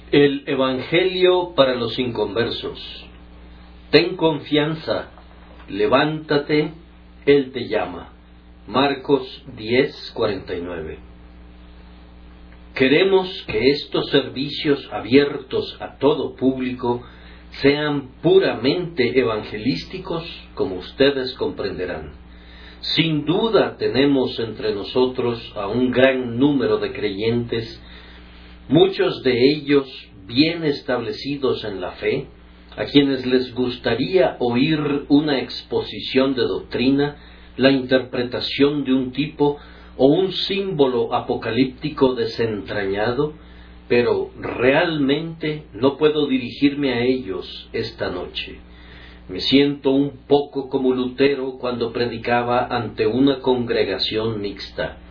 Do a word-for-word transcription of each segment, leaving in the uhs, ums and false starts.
El Evangelio para los inconversos. Ten confianza, levántate, Él te llama. Marcos diez, cuarenta y nueve. Queremos que estos servicios abiertos a todo público sean puramente evangelísticos, como ustedes comprenderán. Sin duda tenemos entre nosotros a un gran número de creyentes, muchos de ellos bien establecidos en la fe, a quienes les gustaría oír una exposición de doctrina, la interpretación de un tipo o un símbolo apocalíptico desentrañado, pero realmente no puedo dirigirme a ellos esta noche. Me siento un poco como Lutero cuando predicaba ante una congregación mixta.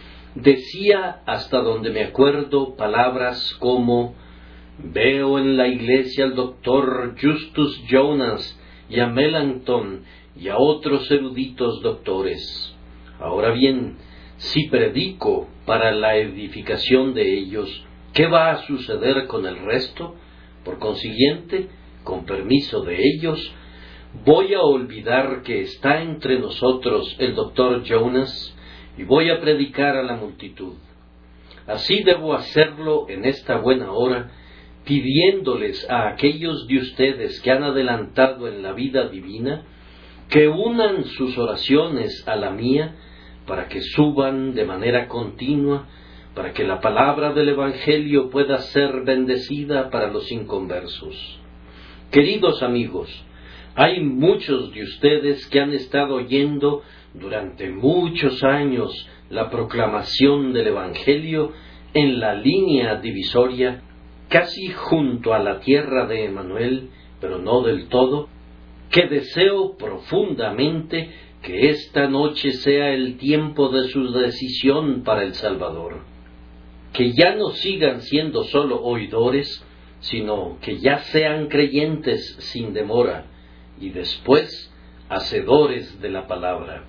Decía, hasta donde me acuerdo, palabras como: veo en la iglesia al doctor Justus Jonas y a Melanchthon y a otros eruditos doctores. Ahora bien, si predico para la edificación de ellos, ¿qué va a suceder con el resto? Por consiguiente, con permiso de ellos, voy a olvidar que está entre nosotros el doctor Jonas y voy a predicar a la multitud. Así debo hacerlo en esta buena hora, pidiéndoles a aquellos de ustedes que han adelantado en la vida divina, que unan sus oraciones a la mía, para que suban de manera continua, para que la palabra del Evangelio pueda ser bendecida para los inconversos. Queridos amigos, hay muchos de ustedes que han estado oyendo durante muchos años la proclamación del Evangelio en la línea divisoria, casi junto a la tierra de Emanuel, pero no del todo, que deseo profundamente que esta noche sea el tiempo de su decisión para el Salvador. Que ya no sigan siendo solo oidores, sino que ya sean creyentes sin demora, y después hacedores de la palabra.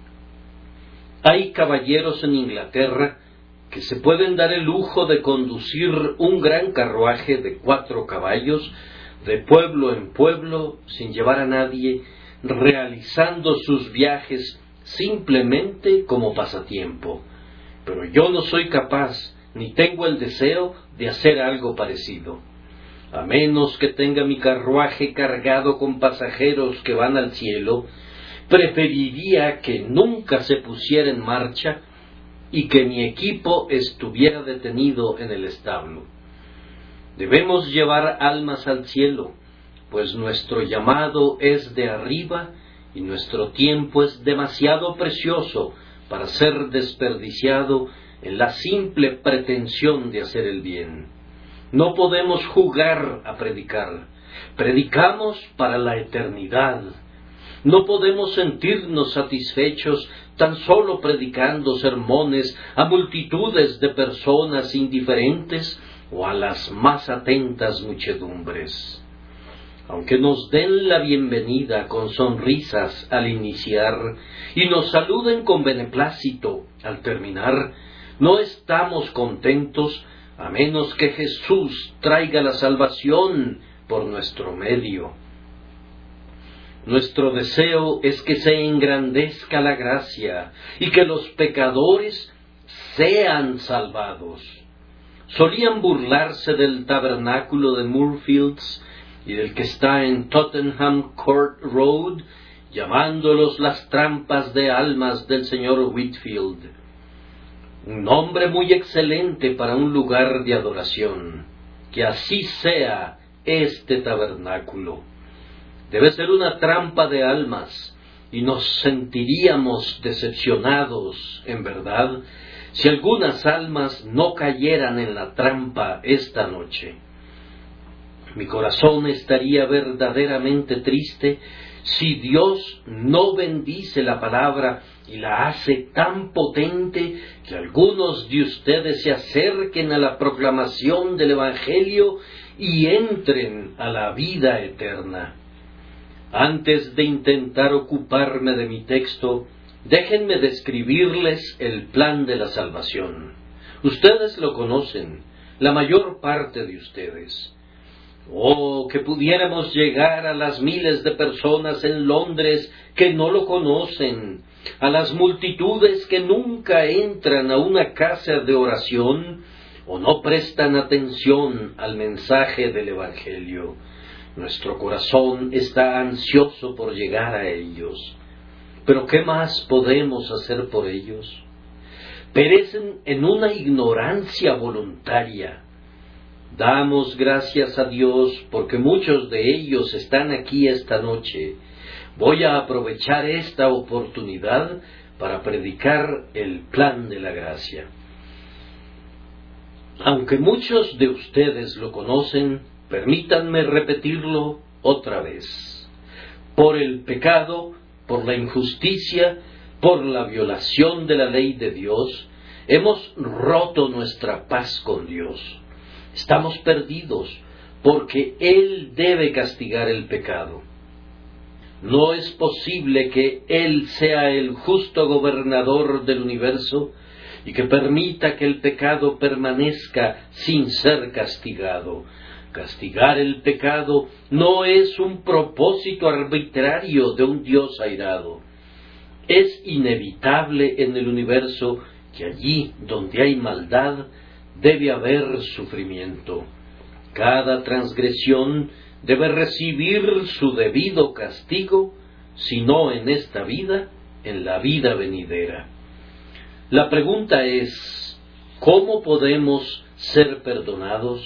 Hay caballeros en Inglaterra que se pueden dar el lujo de conducir un gran carruaje de cuatro caballos de pueblo en pueblo sin llevar a nadie, realizando sus viajes simplemente como pasatiempo. Pero yo no soy capaz, ni tengo el deseo de hacer algo parecido. A menos que tenga mi carruaje cargado con pasajeros que van al cielo, preferiría que nunca se pusiera en marcha y que mi equipo estuviera detenido en el establo. Debemos llevar almas al cielo, pues nuestro llamado es de arriba y nuestro tiempo es demasiado precioso para ser desperdiciado en la simple pretensión de hacer el bien. No podemos jugar a predicar. Predicamos para la eternidad. No podemos sentirnos satisfechos tan solo predicando sermones a multitudes de personas indiferentes o a las más atentas muchedumbres. Aunque nos den la bienvenida con sonrisas al iniciar y nos saluden con beneplácito al terminar, no estamos contentos a menos que Jesús traiga la salvación por nuestro medio. Nuestro deseo es que se engrandezca la gracia y que los pecadores sean salvados. Solían burlarse del tabernáculo de Moorfields y del que está en Tottenham Court Road, llamándolos las trampas de almas del señor Whitfield. Un nombre muy excelente para un lugar de adoración. Que así sea este tabernáculo. Debe ser una trampa de almas, y nos sentiríamos decepcionados, en verdad, si algunas almas no cayeran en la trampa esta noche. Mi corazón estaría verdaderamente triste si Dios no bendice la palabra y la hace tan potente que algunos de ustedes se acerquen a la proclamación del Evangelio y entren a la vida eterna. Antes de intentar ocuparme de mi texto, déjenme describirles el plan de la salvación. Ustedes lo conocen, la mayor parte de ustedes. Oh, que pudiéramos llegar a las miles de personas en Londres que no lo conocen, a las multitudes que nunca entran a una casa de oración o no prestan atención al mensaje del Evangelio. Nuestro corazón está ansioso por llegar a ellos. Pero ¿qué más podemos hacer por ellos? Perecen en una ignorancia voluntaria. Damos gracias a Dios porque muchos de ellos están aquí esta noche. Voy a aprovechar esta oportunidad para predicar el plan de la gracia. Aunque muchos de ustedes lo conocen, permítanme repetirlo otra vez. Por el pecado, por la injusticia, por la violación de la ley de Dios, hemos roto nuestra paz con Dios. Estamos perdidos porque Él debe castigar el pecado. No es posible que Él sea el justo gobernador del universo y que permita que el pecado permanezca sin ser castigado. Castigar el pecado no es un propósito arbitrario de un Dios airado. Es inevitable en el universo que allí donde hay maldad debe haber sufrimiento. Cada transgresión debe recibir su debido castigo, si no en esta vida, en la vida venidera. La pregunta es, ¿cómo podemos ser perdonados?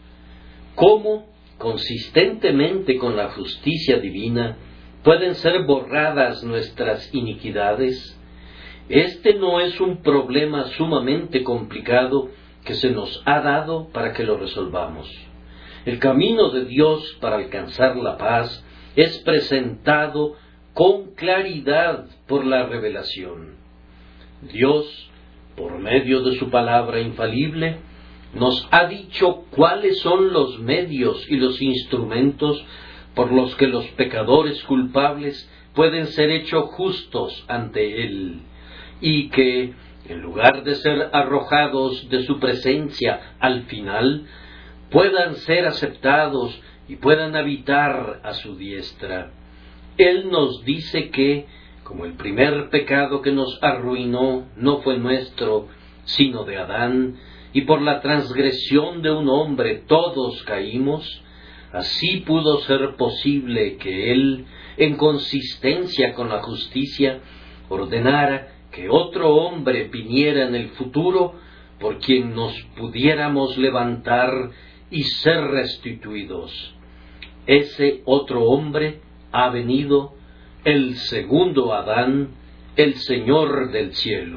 ¿Cómo, consistentemente con la justicia divina, pueden ser borradas nuestras iniquidades? Este no es un problema sumamente complicado que se nos ha dado para que lo resolvamos. El camino de Dios para alcanzar la paz es presentado con claridad por la revelación. Dios, por medio de su palabra infalible, nos ha dicho cuáles son los medios y los instrumentos por los que los pecadores culpables pueden ser hechos justos ante Él, y que, en lugar de ser arrojados de su presencia al final, puedan ser aceptados y puedan habitar a su diestra. Él nos dice que, como el primer pecado que nos arruinó no fue nuestro, sino de Adán, y por la transgresión de un hombre todos caímos, así pudo ser posible que Él, en consistencia con la justicia, ordenara que otro hombre viniera en el futuro por quien nos pudiéramos levantar y ser restituidos. Ese otro hombre ha venido, el segundo Adán, el Señor del cielo.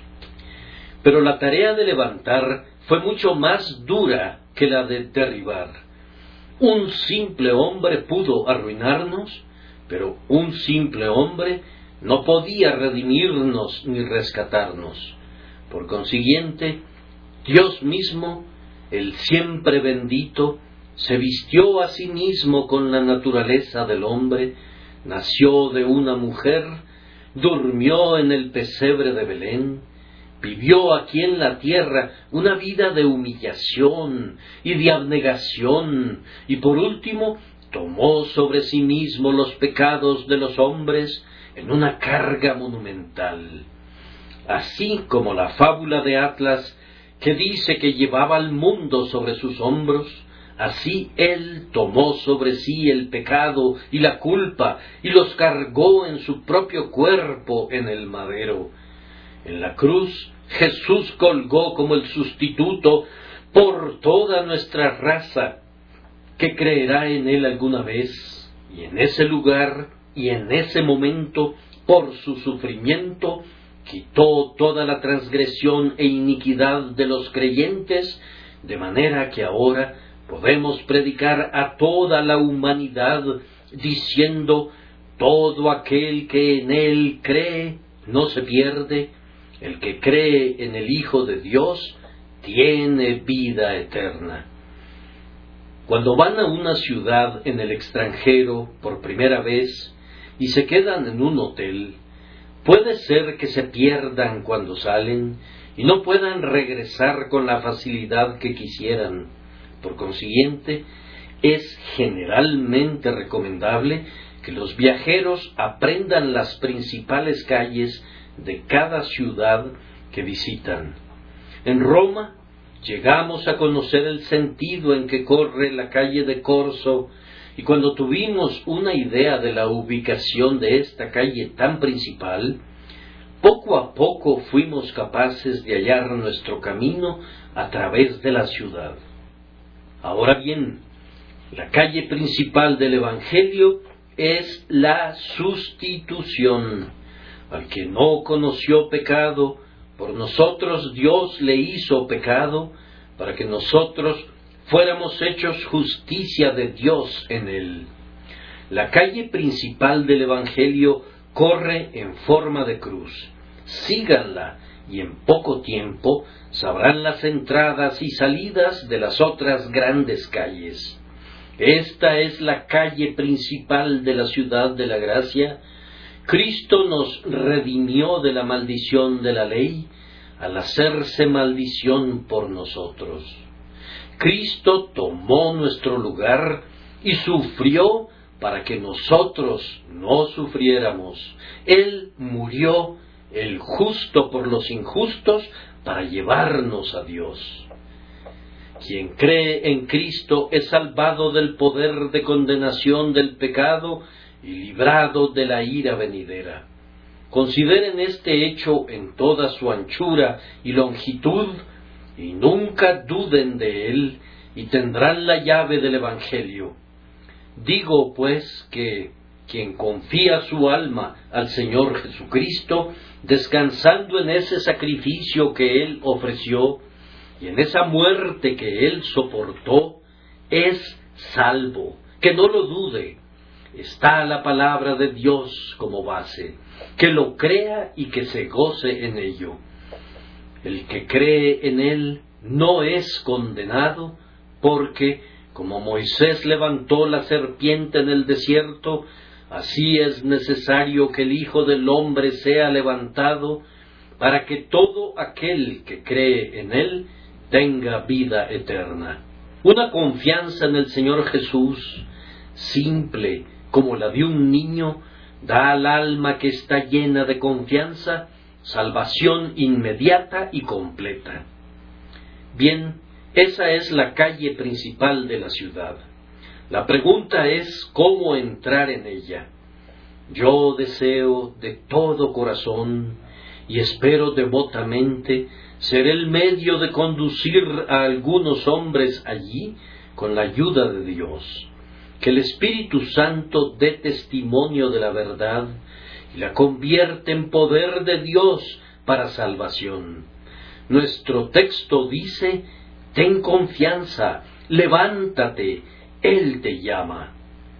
Pero la tarea de levantar fue mucho más dura que la de derribar. Un simple hombre pudo arruinarnos, pero un simple hombre no podía redimirnos ni rescatarnos. Por consiguiente, Dios mismo, el siempre bendito, se vistió a sí mismo con la naturaleza del hombre, nació de una mujer, durmió en el pesebre de Belén, vivió aquí en la tierra una vida de humillación y de abnegación, y por último tomó sobre sí mismo los pecados de los hombres en una carga monumental. Así como la fábula de Atlas, que dice que llevaba al mundo sobre sus hombros, así Él tomó sobre sí el pecado y la culpa y los cargó en su propio cuerpo en el madero. En la cruz, Jesús colgó como el sustituto por toda nuestra raza que creerá en Él alguna vez, y en ese lugar y en ese momento, por su sufrimiento, quitó toda la transgresión e iniquidad de los creyentes, de manera que ahora podemos predicar a toda la humanidad, diciendo: todo aquel que en Él cree no se pierde, el que cree en el Hijo de Dios tiene vida eterna. Cuando van a una ciudad en el extranjero por primera vez y se quedan en un hotel, Puede ser que se pierdan cuando salen y no puedan regresar con la facilidad que quisieran. Por consiguiente, es generalmente recomendable que los viajeros aprendan las principales calles de cada ciudad que visitan. En Roma llegamos a conocer el sentido en que corre la calle de Corso, y cuando tuvimos una idea de la ubicación de esta calle tan principal, poco a poco fuimos capaces de hallar nuestro camino a través de la ciudad. Ahora bien, la calle principal del Evangelio es la sustitución. Al que no conoció pecado, por nosotros Dios le hizo pecado, para que nosotros fuéramos hechos justicia de Dios en él. La calle principal del Evangelio corre en forma de cruz. Síganla, y en poco tiempo sabrán las entradas y salidas de las otras grandes calles. Esta es la calle principal de la ciudad de la gracia. Cristo nos redimió de la maldición de la ley al hacerse maldición por nosotros. Cristo tomó nuestro lugar y sufrió para que nosotros no sufriéramos. Él murió, el justo por los injustos, para llevarnos a Dios. Quien cree en Cristo es salvado del poder de condenación del pecado y librado de la ira venidera. Consideren este hecho en toda su anchura y longitud, y nunca duden de él, y tendrán la llave del Evangelio. Digo, pues, que quien confía su alma al Señor Jesucristo, descansando en ese sacrificio que Él ofreció, y en esa muerte que Él soportó, es salvo. Que no lo dude. Está la palabra de Dios como base. Que lo crea y que se goce en ello. El que cree en Él no es condenado, porque, como Moisés levantó la serpiente en el desierto, así es necesario que el Hijo del Hombre sea levantado, para que todo aquel que cree en Él tenga vida eterna. Una confianza en el Señor Jesús, simple como la de un niño, da al alma que está llena de confianza salvación inmediata y completa. Bien, esa es la calle principal de la ciudad. La pregunta es cómo entrar en ella. Yo deseo de todo corazón y espero devotamente ser el medio de conducir a algunos hombres allí con la ayuda de Dios. Que el Espíritu Santo dé testimonio de la verdad y la convierte en poder de Dios para salvación. Nuestro texto dice: ten confianza, levántate, Él te llama.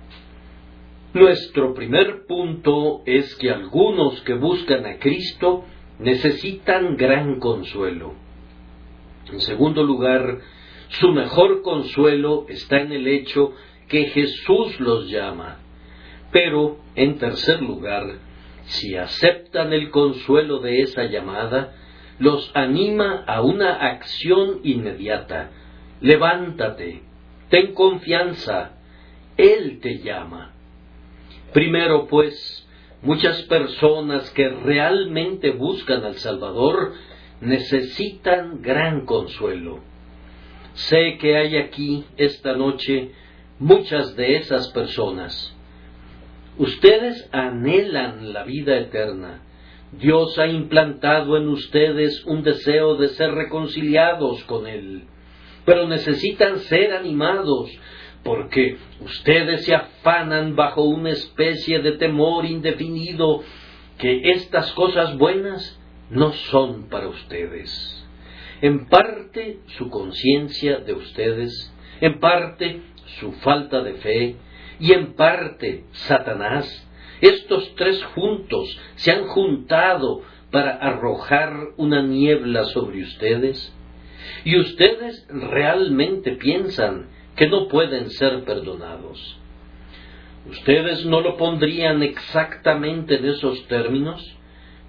Nuestro primer punto es que algunos que buscan a Cristo necesitan gran consuelo. En segundo lugar, su mejor consuelo está en el hecho que Jesús los llama. Pero, en tercer lugar, si aceptan el consuelo de esa llamada, los anima a una acción inmediata. Levántate, ten confianza, Él te llama. Primero, pues, muchas personas que realmente buscan al Salvador necesitan gran consuelo. Sé que hay aquí, esta noche, muchas de esas personas. Ustedes anhelan la vida eterna. Dios ha implantado en ustedes un deseo de ser reconciliados con Él, pero necesitan ser animados, porque ustedes se afanan bajo una especie de temor indefinido que estas cosas buenas no son para ustedes. En parte su conciencia de ustedes, en parte su falta de fe, y en parte Satanás. Estos tres juntos se han juntado para arrojar una niebla sobre ustedes, y ustedes realmente piensan que no pueden ser perdonados. Ustedes no lo pondrían exactamente en esos términos,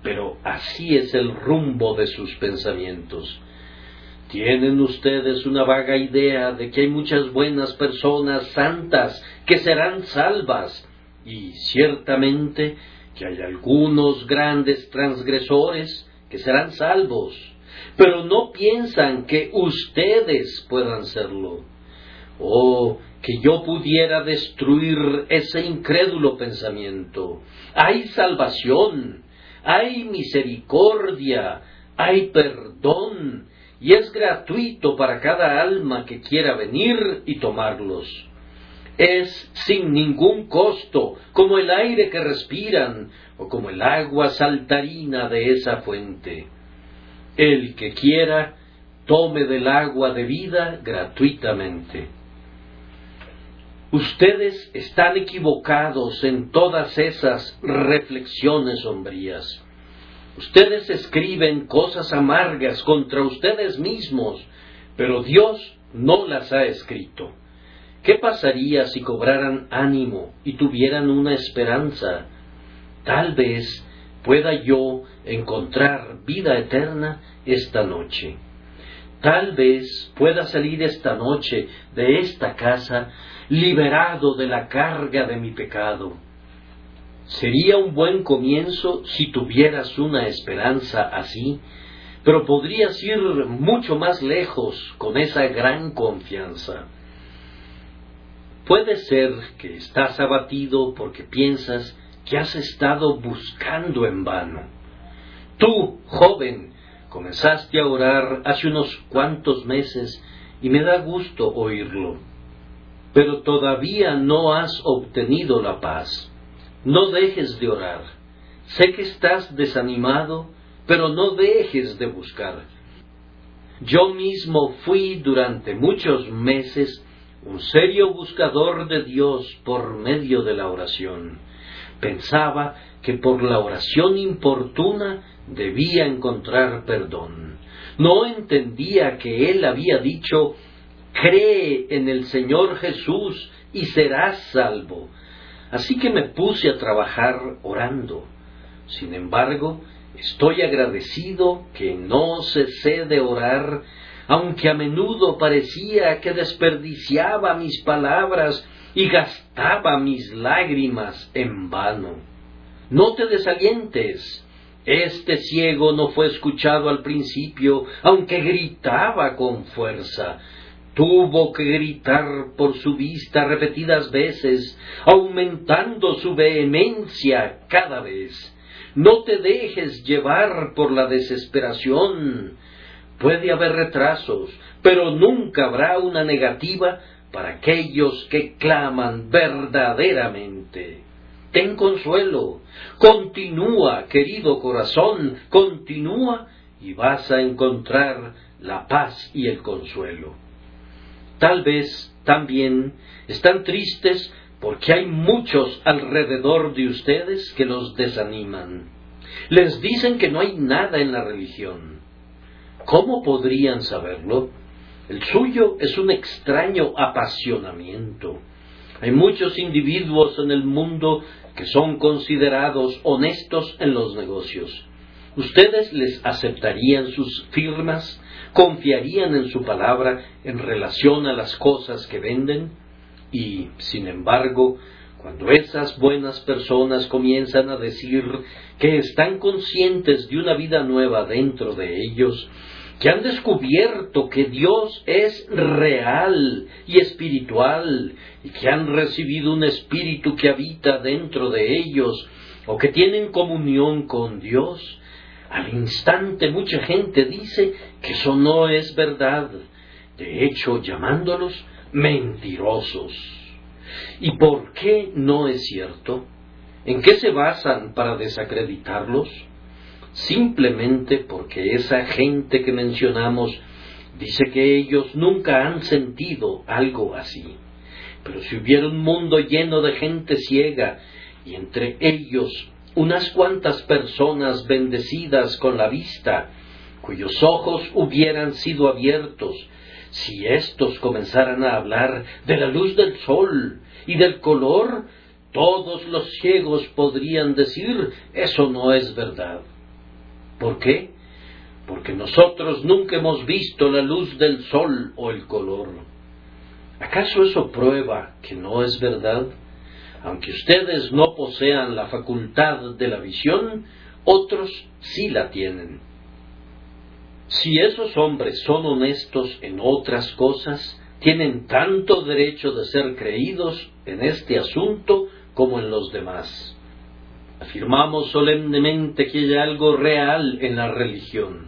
pero así es el rumbo de sus pensamientos. ¿Tienen ustedes una vaga idea de que hay muchas buenas personas santas que serán salvas? Y ciertamente que hay algunos grandes transgresores que serán salvos, pero no piensan que ustedes puedan serlo. Oh, que yo pudiera destruir ese incrédulo pensamiento. Hay salvación, hay misericordia, hay perdón, y es gratuito para cada alma que quiera venir y tomarlos. Es sin ningún costo, como el aire que respiran, o como el agua saltarina de esa fuente. El que quiera, tome del agua de vida gratuitamente. Ustedes están equivocados en todas esas reflexiones sombrías. Ustedes escriben cosas amargas contra ustedes mismos, pero Dios no las ha escrito. ¿Qué pasaría si cobraran ánimo y tuvieran una esperanza? Tal vez pueda yo encontrar vida eterna esta noche. Tal vez pueda salir esta noche de esta casa liberado de la carga de mi pecado. Sería un buen comienzo si tuvieras una esperanza así, pero podrías ir mucho más lejos con esa gran confianza. Puede ser que estás abatido porque piensas que has estado buscando en vano. Tú, joven, comenzaste a orar hace unos cuantos meses y me da gusto oírlo, pero todavía no has obtenido la paz. No dejes de orar. Sé que estás desanimado, pero no dejes de buscar. Yo mismo fui durante muchos meses un serio buscador de Dios por medio de la oración. Pensaba que por la oración importuna debía encontrar perdón. No entendía que Él había dicho: cree en el Señor Jesús y serás salvo. Así que me puse a trabajar orando. Sin embargo, estoy agradecido que no cesé de orar, aunque a menudo parecía que desperdiciaba mis palabras y gastaba mis lágrimas en vano. No te desalientes. Este ciego no fue escuchado al principio, aunque gritaba con fuerza. Tuvo que gritar por su vista repetidas veces, aumentando su vehemencia cada vez. No te dejes llevar por la desesperación. Puede haber retrasos, pero nunca habrá una negativa para aquellos que claman verdaderamente. Ten consuelo, continúa, querido corazón, continúa y vas a encontrar la paz y el consuelo. Tal vez también están tristes porque hay muchos alrededor de ustedes que los desaniman. Les dicen que no hay nada en la religión. ¿Cómo podrían saberlo? El suyo es un extraño apasionamiento. Hay muchos individuos en el mundo que son considerados honestos en los negocios. ¿Ustedes les aceptarían sus firmas? ¿Confiarían en su palabra en relación a las cosas que venden? Y, sin embargo, cuando esas buenas personas comienzan a decir que están conscientes de una vida nueva dentro de ellos, que han descubierto que Dios es real y espiritual, y que han recibido un espíritu que habita dentro de ellos, o que tienen comunión con Dios, al instante mucha gente dice que eso no es verdad, de hecho llamándolos mentirosos. ¿Y por qué no es cierto? ¿En qué se basan para desacreditarlos? Simplemente porque esa gente que mencionamos dice que ellos nunca han sentido algo así. Pero si hubiera un mundo lleno de gente ciega, y entre ellos unas cuantas personas bendecidas con la vista, cuyos ojos hubieran sido abiertos, si éstos comenzaran a hablar de la luz del sol y del color, todos los ciegos podrían decir: eso no es verdad. ¿Por qué? Porque nosotros nunca hemos visto la luz del sol o el color. ¿Acaso eso prueba que no es verdad? Aunque ustedes no posean la facultad de la visión, otros sí la tienen. Si esos hombres son honestos en otras cosas, tienen tanto derecho de ser creídos en este asunto como en los demás. Afirmamos solemnemente que hay algo real en la religión.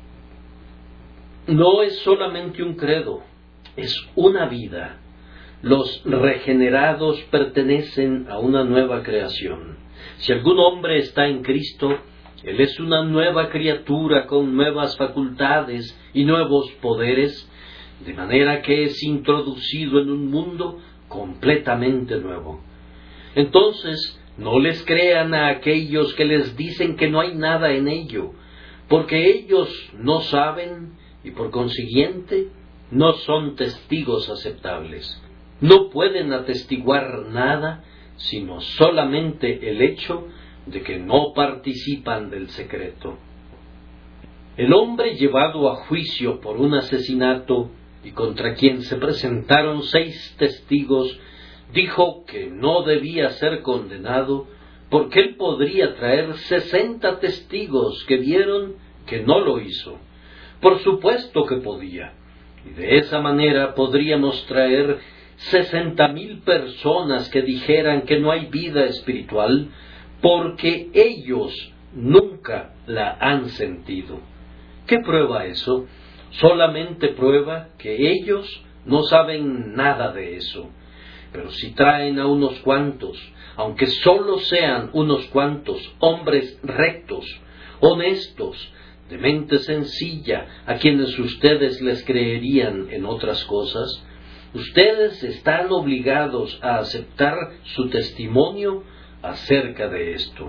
No es solamente un credo, es una vida. Los regenerados pertenecen a una nueva creación. Si algún hombre está en Cristo, él es una nueva criatura con nuevas facultades y nuevos poderes, de manera que es introducido en un mundo completamente nuevo. Entonces, no les crean a aquellos que les dicen que no hay nada en ello, porque ellos no saben y por consiguiente no son testigos aceptables. No pueden atestiguar nada, sino solamente el hecho de que no participan del secreto. El hombre llevado a juicio por un asesinato y contra quien se presentaron seis testigos, dijo que no debía ser condenado porque él podría traer sesenta testigos que vieron que no lo hizo. Por supuesto que podía, y de esa manera podríamos traer sesenta mil personas que dijeran que no hay vida espiritual porque ellos nunca la han sentido. ¿Qué prueba eso? Solamente prueba que ellos no saben nada de eso. Pero si traen a unos cuantos, aunque solo sean unos cuantos hombres rectos, honestos, de mente sencilla, a quienes ustedes les creerían en otras cosas, ustedes están obligados a aceptar su testimonio acerca de esto.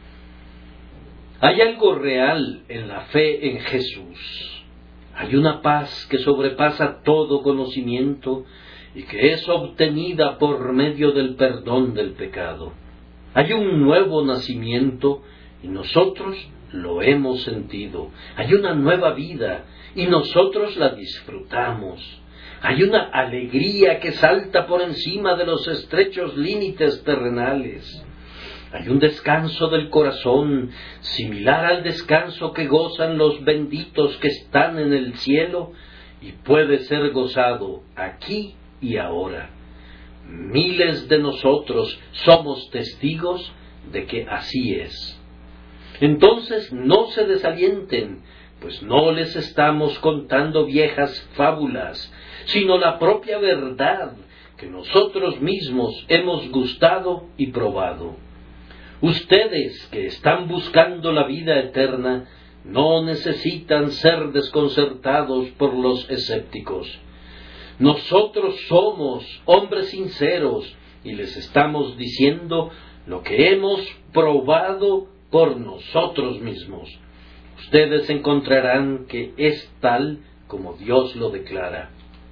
Hay algo real en la fe en Jesús. Hay una paz que sobrepasa todo conocimiento y que es obtenida por medio del perdón del pecado. Hay un nuevo nacimiento y nosotros lo hemos sentido. Hay una nueva vida y nosotros la disfrutamos. Hay una alegría que salta por encima de los estrechos límites terrenales. Hay un descanso del corazón, similar al descanso que gozan los benditos que están en el cielo, y puede ser gozado aquí y ahora. Miles de nosotros somos testigos de que así es. Entonces no se desalienten, pues no les estamos contando viejas fábulas, sino la propia verdad que nosotros mismos hemos gustado y probado. Ustedes que están buscando la vida eterna no necesitan ser desconcertados por los escépticos. Nosotros somos hombres sinceros y les estamos diciendo lo que hemos probado por nosotros mismos. Ustedes encontrarán que es tal como Dios lo declara.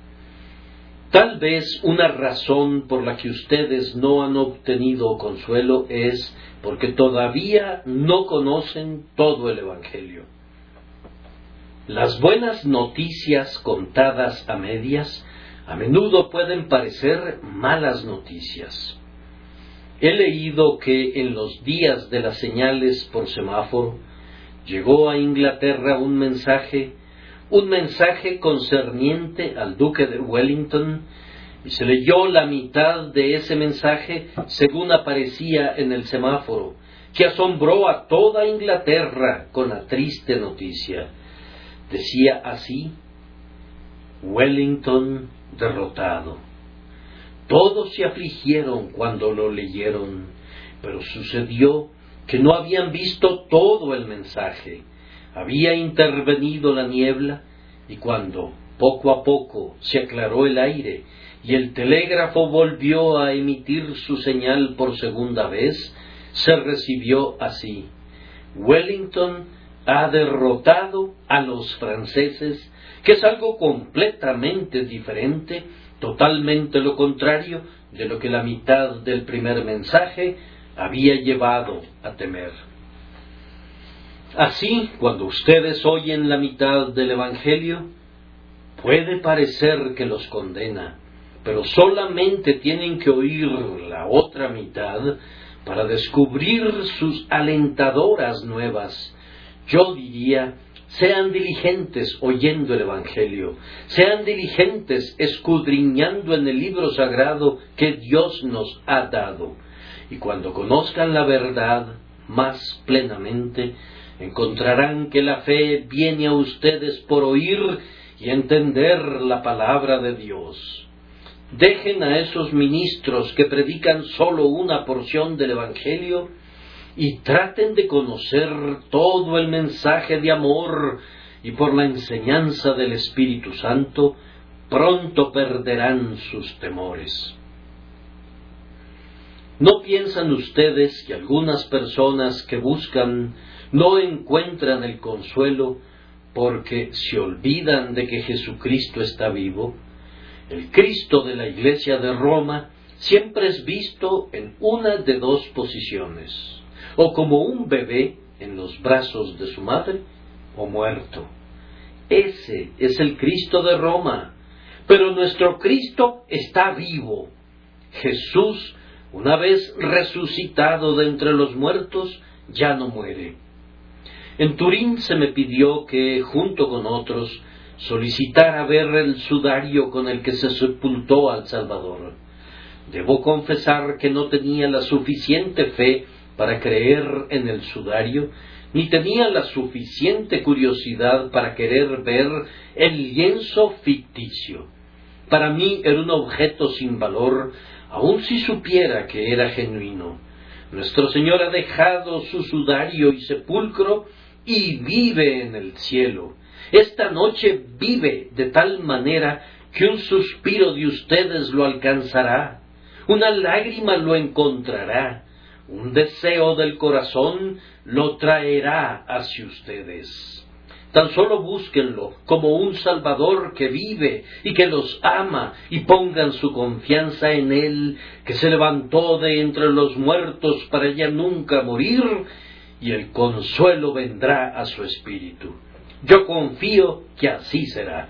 Tal vez una razón por la que ustedes no han obtenido consuelo es porque todavía no conocen todo el Evangelio. Las buenas noticias contadas a medias a menudo pueden parecer malas noticias. He leído que en los días de las señales por semáforo llegó a Inglaterra un mensaje, un mensaje concerniente al duque de Wellington, y se leyó la mitad de ese mensaje según aparecía en el semáforo, que asombró a toda Inglaterra con la triste noticia. Decía así: Wellington derrotado. Todos se afligieron cuando lo leyeron, pero sucedió que no habían visto todo el mensaje. Había intervenido la niebla, y cuando poco a poco se aclaró el aire y el telégrafo volvió a emitir su señal por segunda vez, se recibió así: Wellington ha derrotado a los franceses, que es algo completamente diferente, totalmente lo contrario de lo que la mitad del primer mensaje había llevado a temer. Así, cuando ustedes oyen la mitad del Evangelio, puede parecer que los condena, pero solamente tienen que oír la otra mitad para descubrir sus alentadoras nuevas. Yo diría, sean diligentes oyendo el Evangelio, sean diligentes escudriñando en el libro sagrado que Dios nos ha dado, y cuando conozcan la verdad más plenamente, encontrarán que la fe viene a ustedes por oír y entender la palabra de Dios. Dejen a esos ministros que predican solo una porción del Evangelio y traten de conocer todo el mensaje de amor, y por la enseñanza del Espíritu Santo pronto perderán sus temores. ¿No piensan ustedes que algunas personas que buscan no encuentran el consuelo porque se olvidan de que Jesucristo está vivo? El Cristo de la Iglesia de Roma siempre es visto en una de dos posiciones: o como un bebé en los brazos de su madre, o muerto. Ese es el Cristo de Roma, pero nuestro Cristo está vivo. Jesús, una vez resucitado de entre los muertos, ya no muere. En Turín se me pidió que, junto con otros, solicitara ver el sudario con el que se sepultó al Salvador. Debo confesar que no tenía la suficiente fe para creer en el sudario, ni tenía la suficiente curiosidad para querer ver el lienzo ficticio. Para mí era un objeto sin valor, aun si supiera que era genuino. Nuestro Señor ha dejado su sudario y sepulcro y vive en el cielo. Esta noche vive de tal manera que un suspiro de ustedes lo alcanzará, una lágrima lo encontrará, un deseo del corazón lo traerá hacia ustedes. Tan solo búsquenlo como un Salvador que vive y que los ama, y pongan su confianza en Él, que se levantó de entre los muertos para ya nunca morir, y el consuelo vendrá a su espíritu. Yo confío que así será.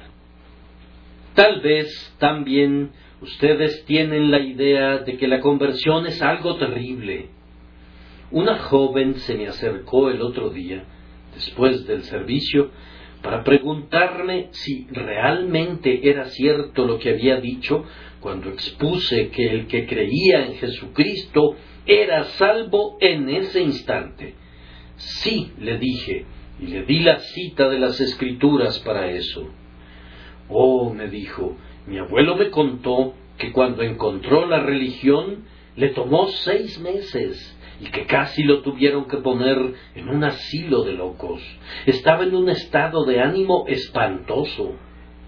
Tal vez también ustedes tienen la idea de que la conversión es algo terrible. Una joven se me acercó el otro día, después del servicio, para preguntarme si realmente era cierto lo que había dicho cuando expuse que el que creía en Jesucristo era salvo en ese instante. Sí, le dije, y le di la cita de las Escrituras para eso. Oh, me dijo, mi abuelo me contó que cuando encontró la religión le tomó seis meses y que casi lo tuvieron que poner en un asilo de locos. Estaba en un estado de ánimo espantoso.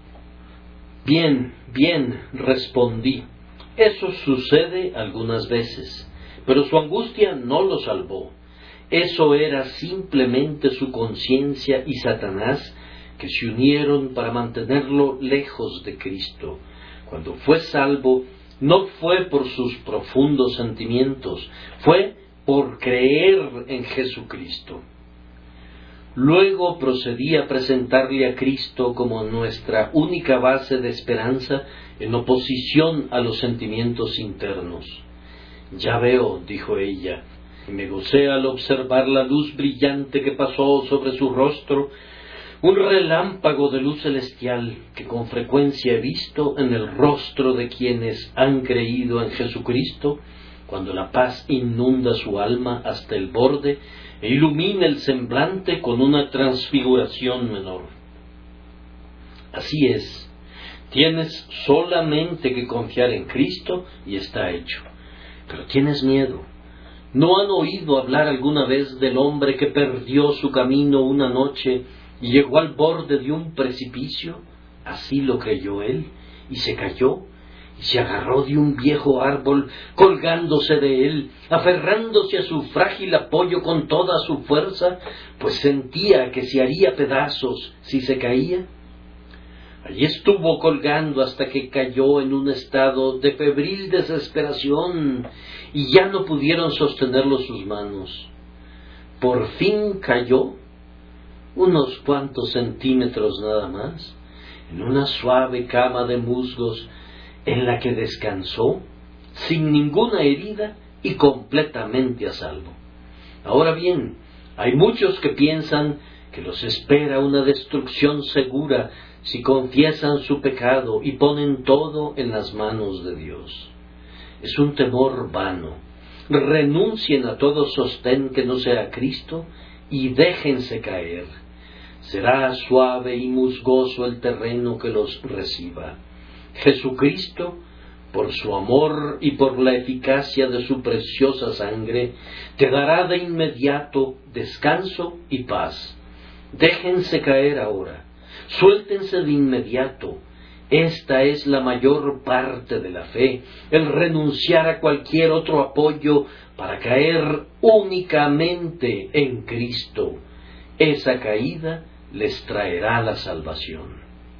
Bien, bien, respondí. Eso sucede algunas veces, pero su angustia no lo salvó. Eso era simplemente su conciencia y Satanás que se unieron para mantenerlo lejos de Cristo. Cuando fue salvo, no fue por sus profundos sentimientos, fue por creer en Jesucristo. Luego procedí a presentarle a Cristo como nuestra única base de esperanza en oposición a los sentimientos internos. Ya veo, dijo ella, y me gocé al observar la luz brillante que pasó sobre su rostro, un relámpago de luz celestial que con frecuencia he visto en el rostro de quienes han creído en Jesucristo, cuando la paz inunda su alma hasta el borde e ilumina el semblante con una transfiguración menor. Así es, tienes solamente que confiar en Cristo y está hecho. Pero tienes miedo. ¿No han oído hablar alguna vez del hombre que perdió su camino una noche y llegó al borde de un precipicio? Así lo creyó él, y se cayó, y se agarró de un viejo árbol, colgándose de él, aferrándose a su frágil apoyo con toda su fuerza, pues sentía que se haría pedazos si se caía. Allí estuvo colgando hasta que cayó en un estado de febril desesperación, y ya no pudieron sostenerlo sus manos. Por fin cayó unos cuantos centímetros nada más, en una suave cama de musgos en la que descansó, sin ninguna herida y completamente a salvo. Ahora bien, hay muchos que piensan que los espera una destrucción segura si confiesan su pecado y ponen todo en las manos de Dios. Es un temor vano. Renuncien a todo sostén que no sea Cristo y déjense caer. Será suave y musgoso el terreno que los reciba. Jesucristo, por su amor y por la eficacia de su preciosa sangre, te dará de inmediato descanso y paz. Déjense caer ahora, suéltense de inmediato. Esta es la mayor parte de la fe, el renunciar a cualquier otro apoyo para caer únicamente en Cristo. Esa caída les traerá la salvación.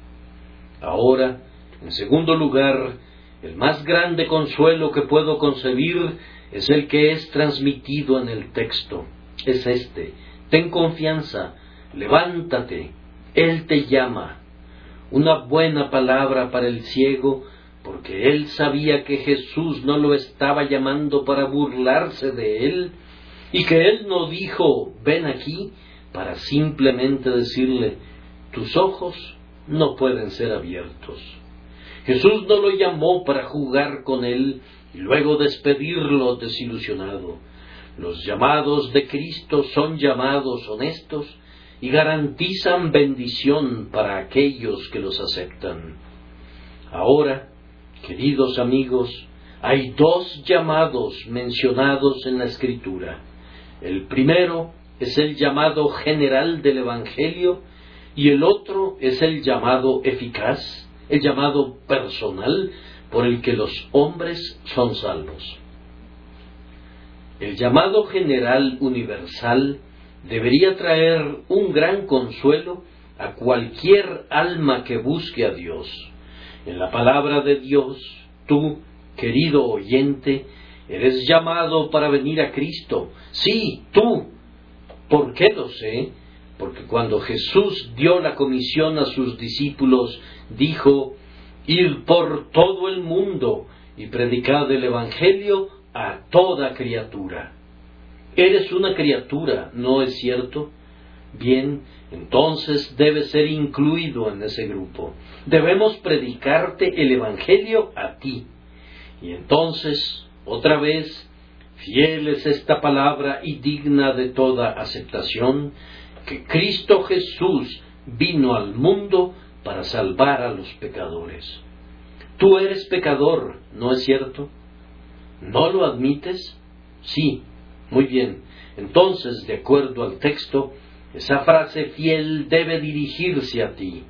Ahora, en segundo lugar, el más grande consuelo que puedo concebir es el que es transmitido en el texto. Es este: ten confianza, levántate, Él te llama. Una buena palabra para el ciego, porque él sabía que Jesús no lo estaba llamando para burlarse de él, y que él no dijo, ven aquí, para simplemente decirle, tus ojos no pueden ser abiertos. Jesús no lo llamó para jugar con él y luego despedirlo desilusionado. Los llamados de Cristo son llamados honestos y garantizan bendición para aquellos que los aceptan. Ahora, queridos amigos, hay dos llamados mencionados en la Escritura. El primero es el llamado general del Evangelio y el otro es el llamado eficaz, el llamado personal por el que los hombres son salvos. El llamado general universal debería traer un gran consuelo a cualquier alma que busque a Dios. En la palabra de Dios, tú, querido oyente, eres llamado para venir a Cristo. Sí, tú. ¿Por qué lo sé? Porque cuando Jesús dio la comisión a sus discípulos, dijo, id por todo el mundo y predicad el Evangelio a toda criatura. Eres una criatura, ¿no es cierto? Bien, entonces debes ser incluido en ese grupo. Debemos predicarte el Evangelio a ti. Y entonces, otra vez, fiel es esta palabra y digna de toda aceptación, que Cristo Jesús vino al mundo para salvar a los pecadores. Tú eres pecador, ¿no es cierto? ¿No lo admites? Sí. Muy bien, entonces, de acuerdo al texto, esa frase fiel debe dirigirse a ti.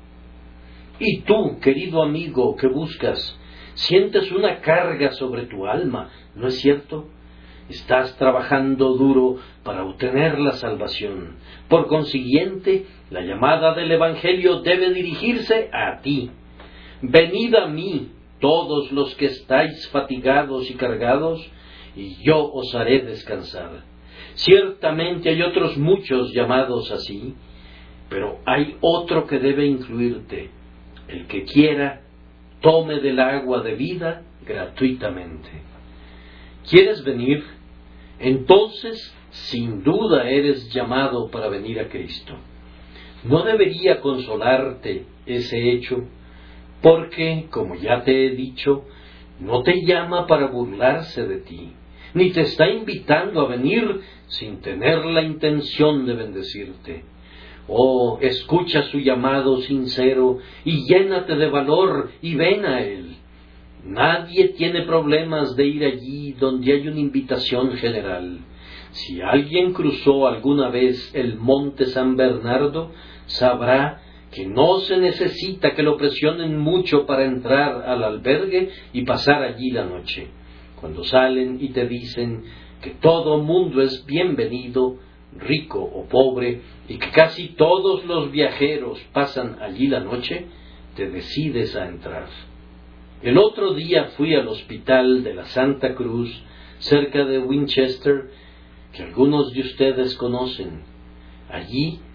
Y tú, querido amigo que buscas, sientes una carga sobre tu alma, ¿no es cierto? Estás trabajando duro para obtener la salvación. Por consiguiente, la llamada del Evangelio debe dirigirse a ti. Venid a mí, todos los que estáis fatigados y cargados, y yo os haré descansar. Ciertamente hay otros muchos llamados así, pero hay otro que debe incluirte. El que quiera, tome del agua de vida gratuitamente. ¿Quieres venir? Entonces, sin duda eres llamado para venir a Cristo. ¿No debería consolarte ese hecho? Porque, como ya te he dicho, no te llama para burlarse de ti, ni te está invitando a venir sin tener la intención de bendecirte. Oh, escucha su llamado sincero y llénate de valor y ven a Él. Nadie tiene problemas de ir allí donde hay una invitación general. Si alguien cruzó alguna vez el monte San Bernardo, sabrá que no se necesita que lo presionen mucho para entrar al albergue y pasar allí la noche. Cuando salen y te dicen que todo mundo es bienvenido, rico o pobre, y que casi todos los viajeros pasan allí la noche, te decides a entrar. El otro día fui al hospital de la Santa Cruz, cerca de Winchester, que algunos de ustedes conocen. Allí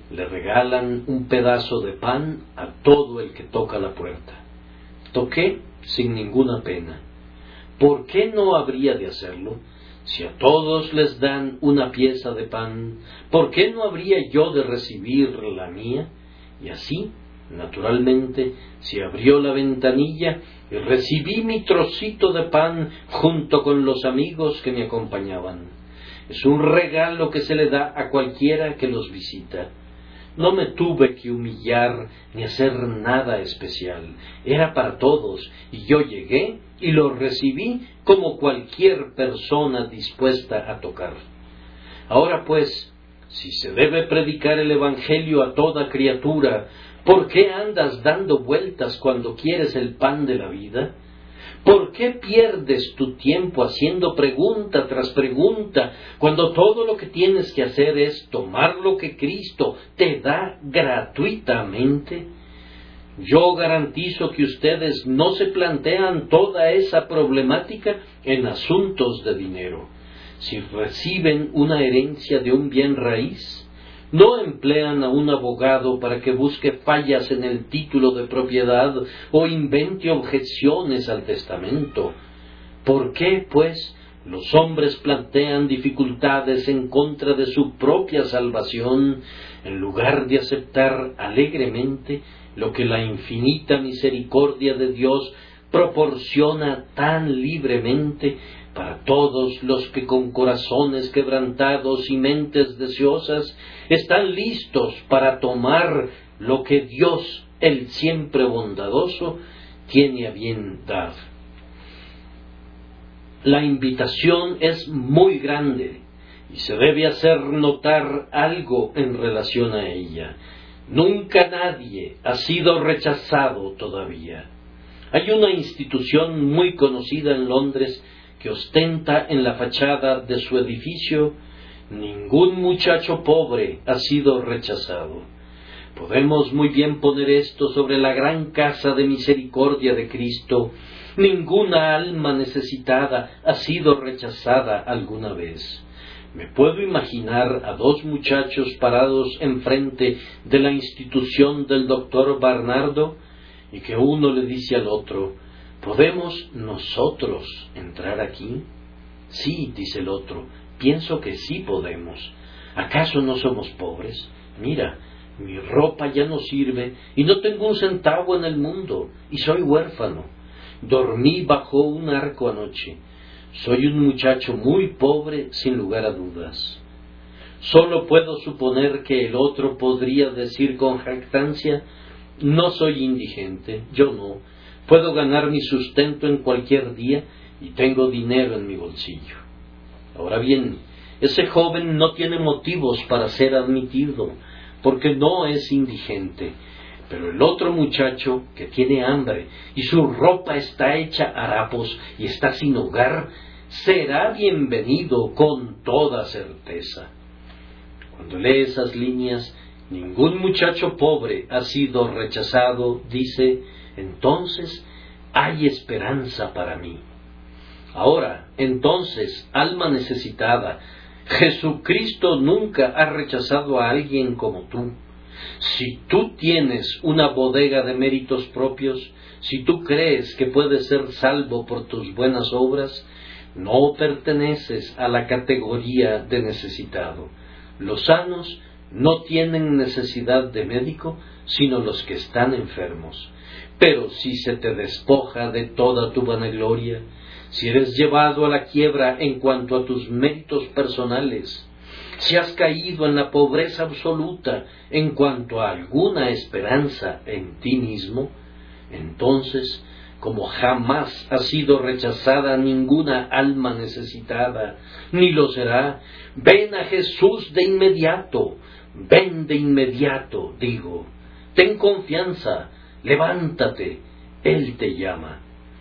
le regalan un pedazo de pan a todo el que toca la puerta. Toqué sin ninguna pena. ¿Por qué no habría de hacerlo? Si a todos les dan una pieza de pan, ¿por qué no habría yo de recibir la mía? Y así, naturalmente, se abrió la ventanilla y recibí mi trocito de pan junto con los amigos que me acompañaban. Es un regalo que se le da a cualquiera que los visita. No me tuve que humillar ni hacer nada especial. Era para todos, y yo llegué y lo recibí como cualquier persona dispuesta a tocar. Ahora pues, si se debe predicar el Evangelio a toda criatura, ¿por qué andas dando vueltas cuando quieres el pan de la vida? ¿Por qué pierdes tu tiempo haciendo pregunta tras pregunta cuando todo lo que tienes que hacer es tomar lo que Cristo te da gratuitamente? Yo garantizo que ustedes no se plantean toda esa problemática en asuntos de dinero. Si reciben una herencia de un bien raíz, no emplean a un abogado para que busque fallas en el título de propiedad o invente objeciones al testamento. ¿Por qué, pues, los hombres plantean dificultades en contra de su propia salvación en lugar de aceptar alegremente lo que la infinita misericordia de Dios proporciona tan libremente para todos los que con corazones quebrantados y mentes deseosas están listos para tomar lo que Dios, el siempre bondadoso, tiene a bien dar? La invitación es muy grande y se debe hacer notar algo en relación a ella. Nunca nadie ha sido rechazado todavía. Hay una institución muy conocida en Londres que ostenta en la fachada de su edificio: ningún muchacho pobre ha sido rechazado. Podemos muy bien poner esto sobre la gran casa de misericordia de Cristo: ninguna alma necesitada ha sido rechazada alguna vez. Me puedo imaginar a dos muchachos parados enfrente de la institución del doctor Barnardo y que uno le dice al otro: ¿podemos nosotros entrar aquí? Sí, dice el otro, pienso que sí podemos. ¿Acaso no somos pobres? Mira, mi ropa ya no sirve y no tengo un centavo en el mundo y soy huérfano. Dormí bajo un arco anoche. Soy un muchacho muy pobre, sin lugar a dudas. Solo puedo suponer que el otro podría decir con jactancia: no soy indigente, yo no. Puedo ganar mi sustento en cualquier día y tengo dinero en mi bolsillo. Ahora bien, ese joven no tiene motivos para ser admitido, porque no es indigente. Pero el otro muchacho, que tiene hambre y su ropa está hecha harapos y está sin hogar, será bienvenido con toda certeza. Cuando lee esas líneas, ningún muchacho pobre ha sido rechazado, dice, entonces hay esperanza para mí. Ahora, entonces, alma necesitada, Jesucristo nunca ha rechazado a alguien como tú. Si tú tienes una bodega de méritos propios, si tú crees que puedes ser salvo por tus buenas obras, no perteneces a la categoría de necesitado. Los sanos no tienen necesidad de médico, sino los que están enfermos. Pero si se te despoja de toda tu vanagloria, si eres llevado a la quiebra en cuanto a tus méritos personales, si has caído en la pobreza absoluta en cuanto a alguna esperanza en ti mismo, entonces, como jamás ha sido rechazada ninguna alma necesitada, ni lo será, ven a Jesús de inmediato, ven de inmediato, digo, ten confianza, levántate, Él te llama.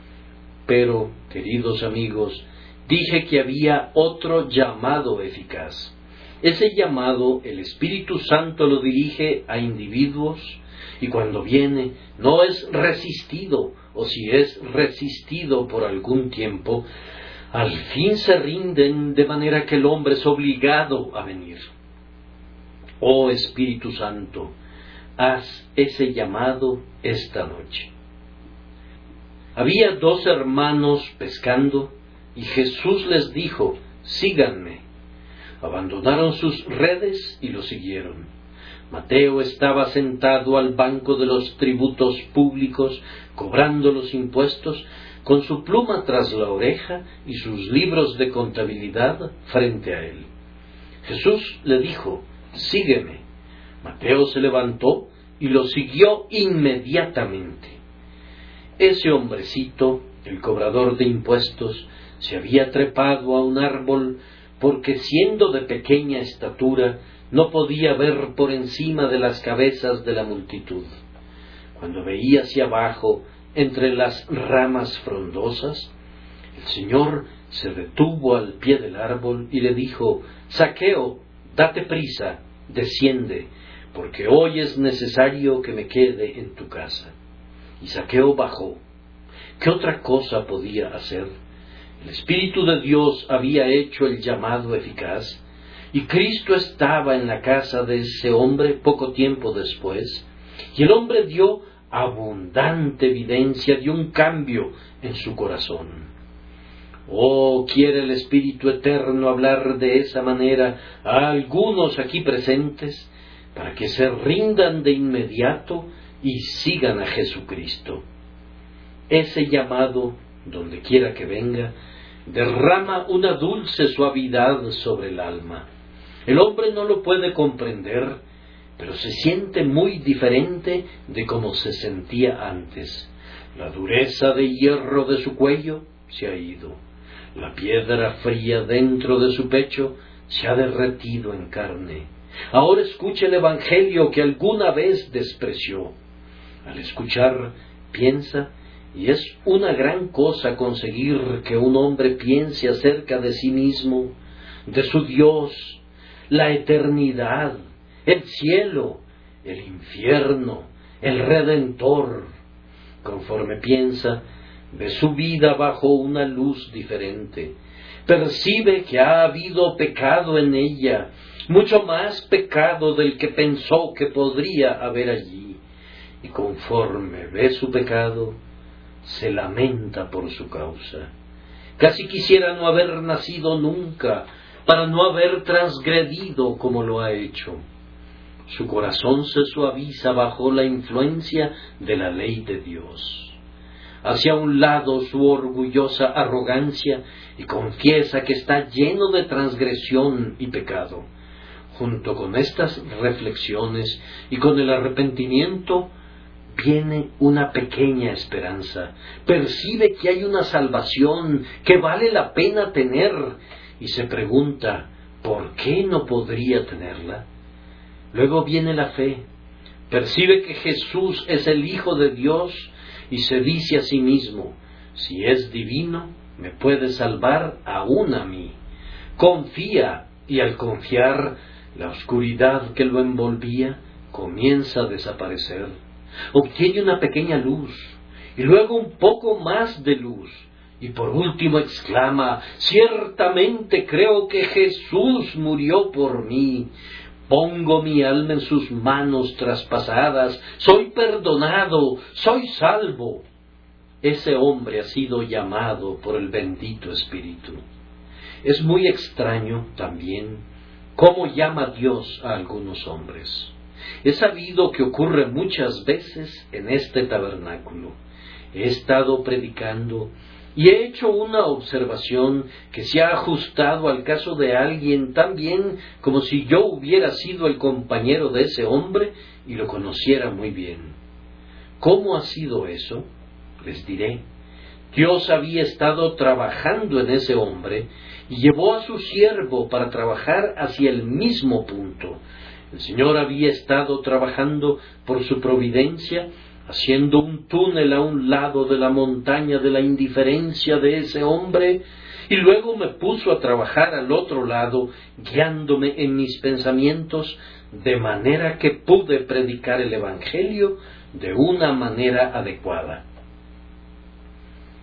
Pero, queridos amigos, dije que había otro llamado eficaz. Ese llamado el Espíritu Santo lo dirige a individuos y cuando viene no es resistido, o si es resistido por algún tiempo, al fin se rinden de manera que el hombre es obligado a venir. Oh Espíritu Santo, haz ese llamado esta noche. Había dos hermanos pescando, y Jesús les dijo: síganme. Abandonaron sus redes y lo siguieron. Mateo estaba sentado al banco de los tributos públicos, cobrando los impuestos, con su pluma tras la oreja y sus libros de contabilidad frente a él. Jesús le dijo: sígueme. Mateo se levantó y lo siguió inmediatamente. Ese hombrecito, el cobrador de impuestos, se había trepado a un árbol porque, siendo de pequeña estatura, no podía ver por encima de las cabezas de la multitud. Cuando veía hacia abajo, entre las ramas frondosas, el Señor se detuvo al pie del árbol y le dijo: Zaqueo, date prisa, desciende, porque hoy es necesario que me quede en tu casa. Y Zaqueo bajó. ¿Qué otra cosa podía hacer? El Espíritu de Dios había hecho el llamado eficaz, y Cristo estaba en la casa de ese hombre poco tiempo después, y el hombre dio abundante evidencia de un cambio en su corazón. Oh, quiere el Espíritu Eterno hablar de esa manera a algunos aquí presentes, para que se rindan de inmediato y sigan a Jesucristo. Ese llamado, donde quiera que venga, derrama una dulce suavidad sobre el alma. El hombre no lo puede comprender, pero se siente muy diferente de como se sentía antes. La dureza de hierro de su cuello se ha ido. La piedra fría dentro de su pecho se ha derretido en carne. Ahora escucha el Evangelio que alguna vez despreció. Al escuchar, piensa, y es una gran cosa conseguir que un hombre piense acerca de sí mismo, de su Dios, la eternidad, el cielo, el infierno, el Redentor. Conforme piensa, ve su vida bajo una luz diferente. Percibe que ha habido pecado en ella, mucho más pecado del que pensó que podría haber allí. Y conforme ve su pecado, se lamenta por su causa. Casi quisiera no haber nacido nunca, para no haber transgredido como lo ha hecho. Su corazón se suaviza bajo la influencia de la ley de Dios. Hacia un lado su orgullosa arrogancia y confiesa que está lleno de transgresión y pecado. Junto con estas reflexiones y con el arrepentimiento, viene una pequeña esperanza. Percibe que hay una salvación que vale la pena tener y se pregunta: ¿por qué no podría tenerla? Luego viene la fe. Percibe que Jesús es el Hijo de Dios y se dice a sí mismo: si es divino, me puede salvar aún a mí. Confía, y al confiar, la oscuridad que lo envolvía comienza a desaparecer. Obtiene una pequeña luz, y luego un poco más de luz, y por último exclama: ciertamente creo que Jesús murió por mí. Pongo mi alma en sus manos traspasadas, soy perdonado, soy salvo. Ese hombre ha sido llamado por el bendito Espíritu. Es muy extraño también cómo llama Dios a algunos hombres. He sabido que ocurre muchas veces en este tabernáculo. He estado predicando y he hecho una observación que se ha ajustado al caso de alguien tan bien como si yo hubiera sido el compañero de ese hombre y lo conociera muy bien. ¿Cómo ha sido eso? Les diré. Dios había estado trabajando en ese hombre y llevó a su siervo para trabajar hacia el mismo punto. El Señor había estado trabajando por su providencia, haciendo un túnel a un lado de la montaña de la indiferencia de ese hombre, y luego me puso a trabajar al otro lado, guiándome en mis pensamientos, de manera que pude predicar el Evangelio de una manera adecuada.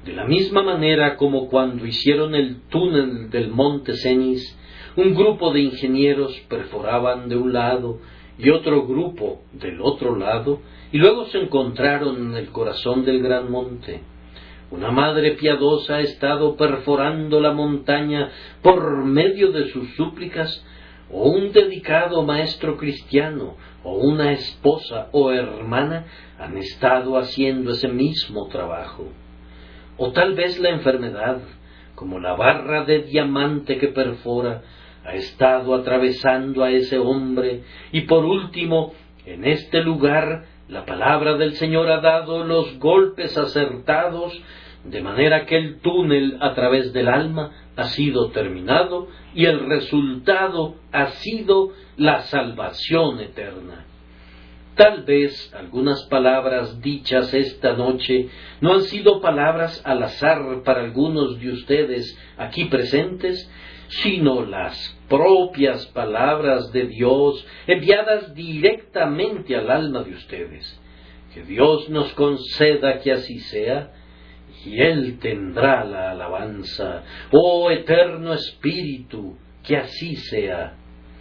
De la misma manera como cuando hicieron el túnel del monte Cenis, un grupo de ingenieros perforaban de un lado y otro grupo del otro lado, y luego se encontraron en el corazón del gran monte. Una madre piadosa ha estado perforando la montaña por medio de sus súplicas, o un dedicado maestro cristiano, o una esposa o hermana han estado haciendo ese mismo trabajo. O tal vez la enfermedad, como la barra de diamante que perfora, ha estado atravesando a ese hombre, y por último, en este lugar, la palabra del Señor ha dado los golpes acertados, de manera que el túnel a través del alma ha sido terminado y el resultado ha sido la salvación eterna. Tal vez algunas palabras dichas esta noche no han sido palabras al azar para algunos de ustedes aquí presentes, sino las propias palabras de Dios enviadas directamente al alma de ustedes. Que Dios nos conceda que así sea, y Él tendrá la alabanza. Oh eterno Espíritu, que así sea.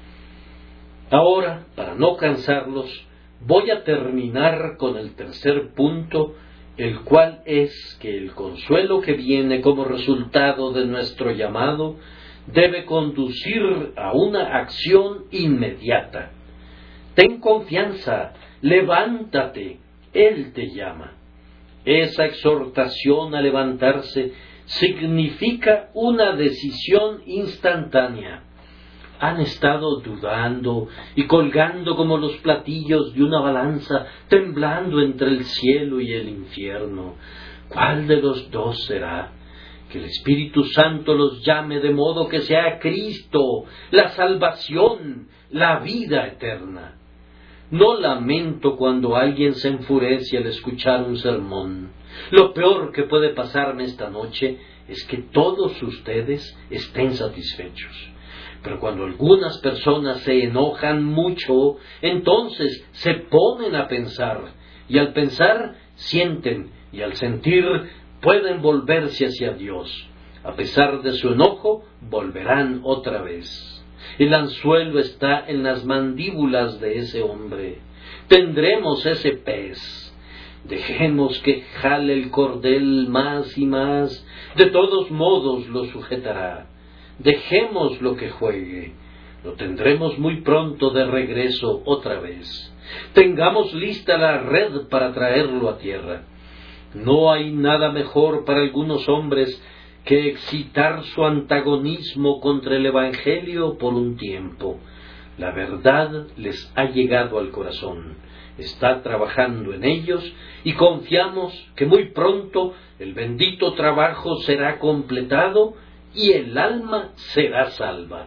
Ahora, para no cansarlos, voy a terminar con el tercer punto, el cual es que el consuelo que viene como resultado de nuestro llamado debe conducir a una acción inmediata. Ten confianza, levántate, Él te llama. Esa exhortación a levantarse significa una decisión instantánea. Han estado dudando y colgando como los platillos de una balanza, temblando entre el cielo y el infierno. ¿Cuál de los dos será? Que el Espíritu Santo los llame de modo que sea Cristo, la salvación, la vida eterna. No lamento cuando alguien se enfurece al escuchar un sermón. Lo peor que puede pasarme esta noche es que todos ustedes estén satisfechos. Pero cuando algunas personas se enojan mucho, entonces se ponen a pensar, y al pensar sienten, y al sentir pueden volverse hacia Dios. A pesar de su enojo, volverán otra vez. El anzuelo está en las mandíbulas de ese hombre. Tendremos ese pez. Dejemos que jale el cordel más y más. De todos modos lo sujetará. Dejémoslo que juegue. Lo tendremos muy pronto de regreso otra vez. Tengamos lista la red para traerlo a tierra. No hay nada mejor para algunos hombres que excitar su antagonismo contra el Evangelio por un tiempo. La verdad les ha llegado al corazón, está trabajando en ellos, y confiamos que muy pronto el bendito trabajo será completado y el alma será salva.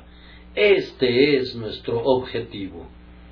Este es nuestro objetivo.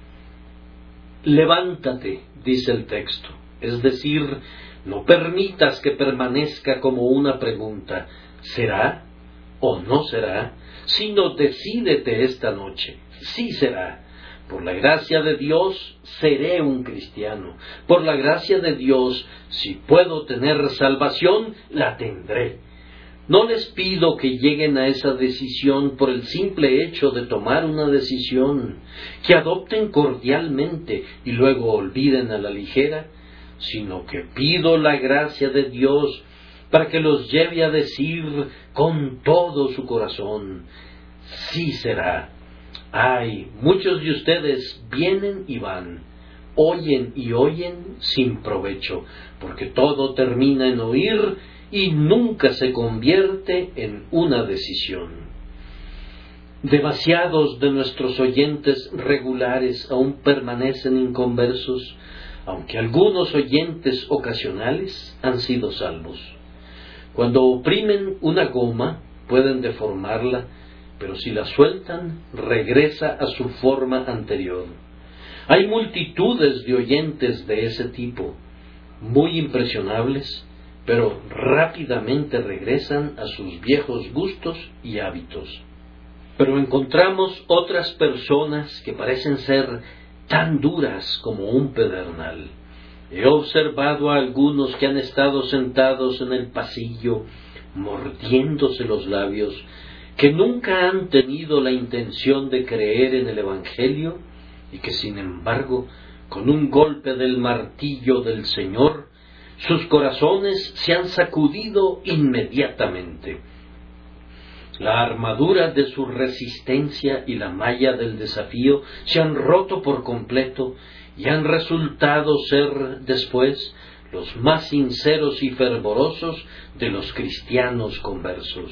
Levántate, dice el texto, es decir, no permitas que permanezca como una pregunta, ¿será o no será? Sino decídete esta noche, sí será. Por la gracia de Dios, seré un cristiano. Por la gracia de Dios, si puedo tener salvación, la tendré. No les pido que lleguen a esa decisión por el simple hecho de tomar una decisión, que adopten cordialmente y luego olviden a la ligera, sino que pido la gracia de Dios para que los lleve a decir con todo su corazón, sí será. Ay, muchos de ustedes vienen y van, oyen y oyen sin provecho, porque todo termina en oír y nunca se convierte en una decisión. Demasiados de nuestros oyentes regulares aún permanecen inconversos, aunque algunos oyentes ocasionales han sido salvos. Cuando oprimen una goma, pueden deformarla, pero si la sueltan, regresa a su forma anterior. Hay multitudes de oyentes de ese tipo, muy impresionables, pero rápidamente regresan a sus viejos gustos y hábitos. Pero encontramos otras personas que parecen ser tan duras como un pedernal. He observado a algunos que han estado sentados en el pasillo, mordiéndose los labios, que nunca han tenido la intención de creer en el Evangelio y que, sin embargo, con un golpe del martillo del Señor, sus corazones se han sacudido inmediatamente. La armadura de su resistencia y la malla del desafío se han roto por completo y han resultado ser después los más sinceros y fervorosos de los cristianos conversos.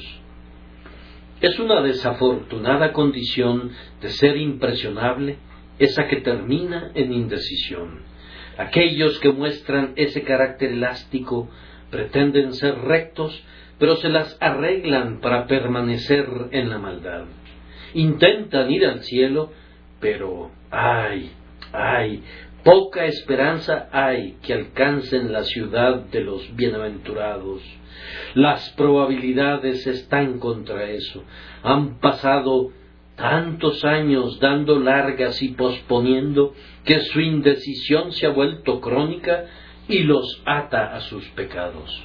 Es una desafortunada condición de ser impresionable esa que termina en indecisión. Aquellos que muestran ese carácter elástico pretenden ser rectos, pero se las arreglan para permanecer en la maldad. Intentan ir al cielo, pero ¡ay, ay! Poca esperanza hay que alcancen la ciudad de los bienaventurados. Las probabilidades están contra eso. Han pasado tantos años dando largas y posponiendo que su indecisión se ha vuelto crónica y los ata a sus pecados.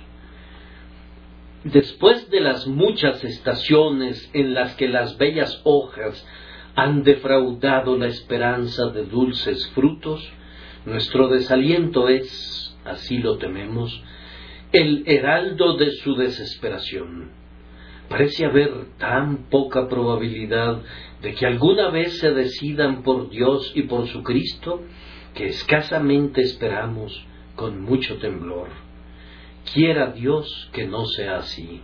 Después de las muchas estaciones en las que las bellas hojas han defraudado la esperanza de dulces frutos, nuestro desaliento es, así lo tememos, el heraldo de su desesperación. Parece haber tan poca probabilidad de que alguna vez se decidan por Dios y por su Cristo, que escasamente esperamos con mucho temblor. Quiera Dios que no sea así.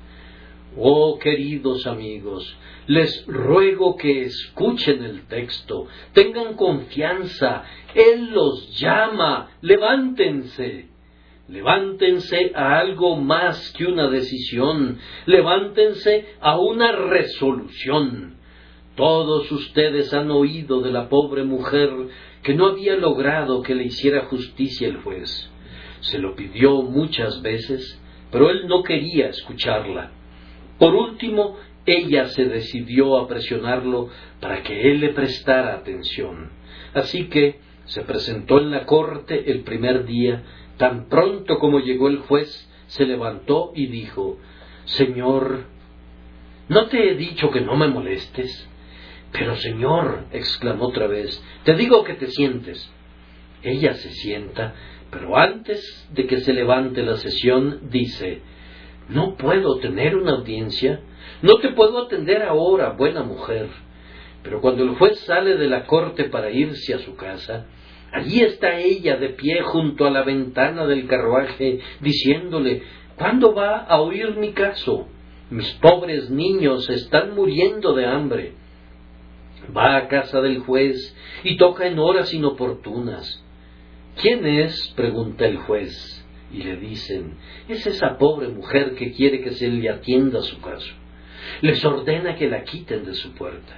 Oh, queridos amigos, les ruego que escuchen el texto, tengan confianza, Él los llama, levántense. Levántense a algo más que una decisión, levántense a una resolución. Todos ustedes han oído de la pobre mujer que no había logrado que le hiciera justicia el juez. Se lo pidió muchas veces, pero él no quería escucharla. Por último, ella se decidió a presionarlo para que él le prestara atención. Así que se presentó en la corte el primer día. Tan pronto como llegó el juez, se levantó y dijo: «Señor, ¿no te he dicho que no me molestes?» «Pero, señor», exclamó otra vez, «te digo que te sientes». Ella se sienta, pero antes de que se levante la sesión, dice: «No puedo tener una audiencia, no te puedo atender ahora, buena mujer». Pero cuando el juez sale de la corte para irse a su casa, allí está ella de pie junto a la ventana del carruaje, diciéndole: «¿Cuándo va a oír mi caso? Mis pobres niños están muriendo de hambre». Va a casa del juez y toca en horas inoportunas. «¿Quién es?», pregunta el juez, y le dicen: «Es esa pobre mujer que quiere que se le atienda su caso». Les ordena que la quiten de su puerta.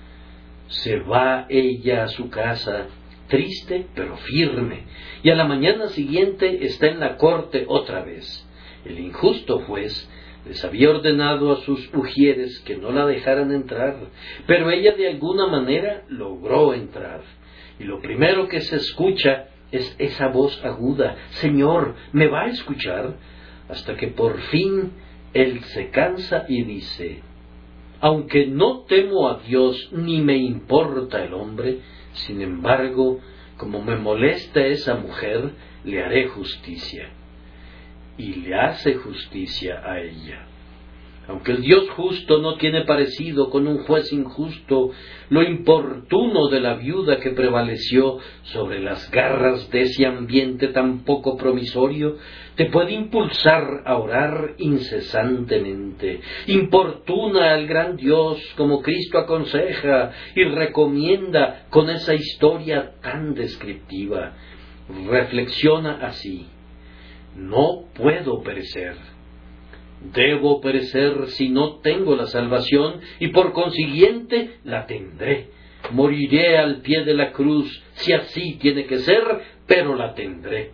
Se va ella a su casa, triste pero firme, y a la mañana siguiente está en la corte otra vez. El injusto juez les había ordenado a sus ujieres que no la dejaran entrar, pero ella de alguna manera logró entrar. Y lo primero que se escucha es esa voz aguda: «Señor, ¿me va a escuchar?», hasta que por fin él se cansa y dice: «Aunque no temo a Dios ni me importa el hombre, sin embargo, como me molesta esa mujer, le haré justicia». Y le hace justicia a ella. Aunque el Dios justo no tiene parecido con un juez injusto, lo importuno de la viuda que prevaleció sobre las garras de ese ambiente tan poco promisorio te puede impulsar a orar incesantemente. Importuna al gran Dios como Cristo aconseja y recomienda con esa historia tan descriptiva. Reflexiona así: «No puedo perecer. Debo perecer si no tengo la salvación, y por consiguiente la tendré. Moriré al pie de la cruz, si así tiene que ser, pero la tendré».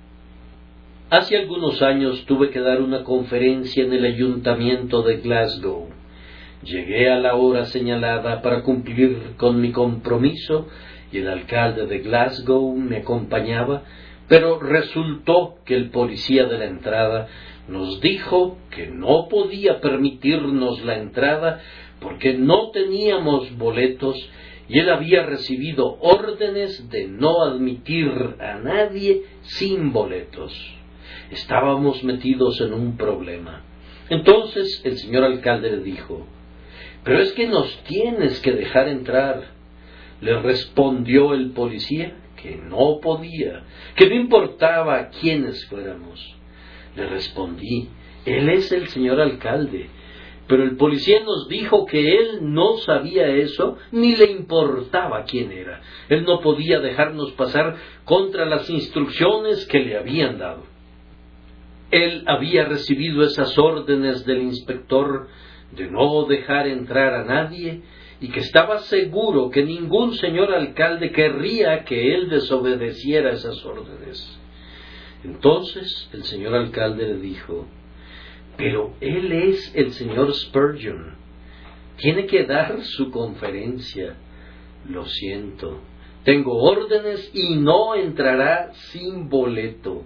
Hace algunos años tuve que dar una conferencia en el ayuntamiento de Glasgow. Llegué a la hora señalada para cumplir con mi compromiso, y el alcalde de Glasgow me acompañaba, Pero resultó que el policía de la entrada nos dijo que no podía permitirnos la entrada porque no teníamos boletos y él había recibido órdenes de no admitir a nadie sin boletos. Estábamos metidos en un problema. Entonces el señor alcalde le dijo: «Pero es que nos tienes que dejar entrar». Le respondió el policía que no podía, que no importaba quiénes fuéramos. Le respondí: «Él es el señor alcalde». Pero el policía nos dijo que él no sabía eso, ni le importaba quién era. Él no podía dejarnos pasar contra las instrucciones que le habían dado. Él había recibido esas órdenes del inspector de no dejar entrar a nadie y que estaba seguro que ningún señor alcalde querría que él desobedeciera esas órdenes. Entonces el señor alcalde le dijo: «Pero él es el señor Spurgeon. Tiene que dar su conferencia». «Lo siento, tengo órdenes y no entrará sin boleto».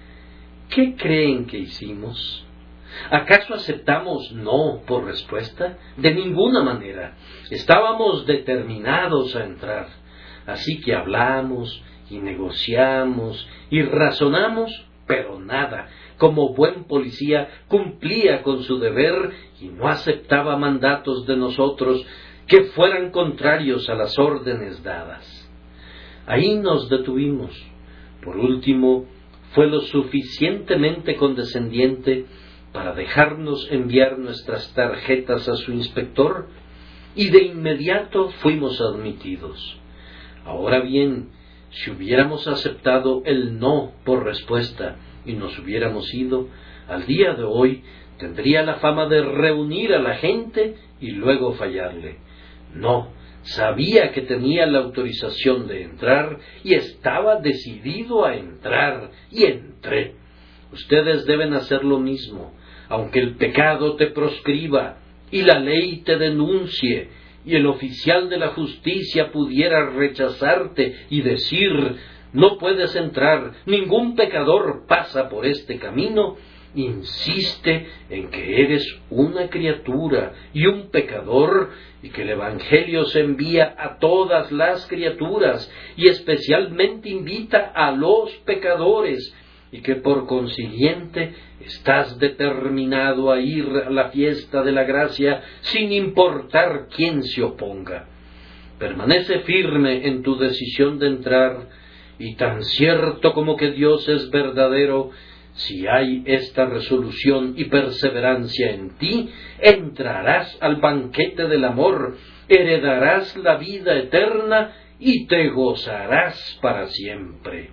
¿Qué creen que hicimos? ¿Acaso aceptamos no por respuesta? De ninguna manera. Estábamos determinados a entrar. Así que hablamos y negociamos y razonamos, pero nada. Como buen policía cumplía con su deber y no aceptaba mandatos de nosotros que fueran contrarios a las órdenes dadas. Ahí nos detuvimos. Por último, fue lo suficientemente condescendiente para dejarnos enviar nuestras tarjetas a su inspector y de inmediato fuimos admitidos. Ahora bien, si hubiéramos aceptado el no por respuesta y nos hubiéramos ido, al día de hoy tendría la fama de reunir a la gente y luego fallarle. No, sabía que tenía la autorización de entrar y estaba decidido a entrar, y entré. Ustedes deben hacer lo mismo, aunque el pecado te proscriba y la ley te denuncie y el oficial de la justicia pudiera rechazarte y decir: «No puedes entrar, ningún pecador pasa por este camino». Insiste en que eres una criatura y un pecador y que el Evangelio se envía a todas las criaturas y especialmente invita a los pecadores, y que por consiguiente estás determinado a ir a la fiesta de la gracia sin importar quién se oponga. Permanece firme en tu decisión de entrar, y tan cierto como que Dios es verdadero, si hay esta resolución y perseverancia en ti, entrarás al banquete del amor, heredarás la vida eterna y te gozarás para siempre.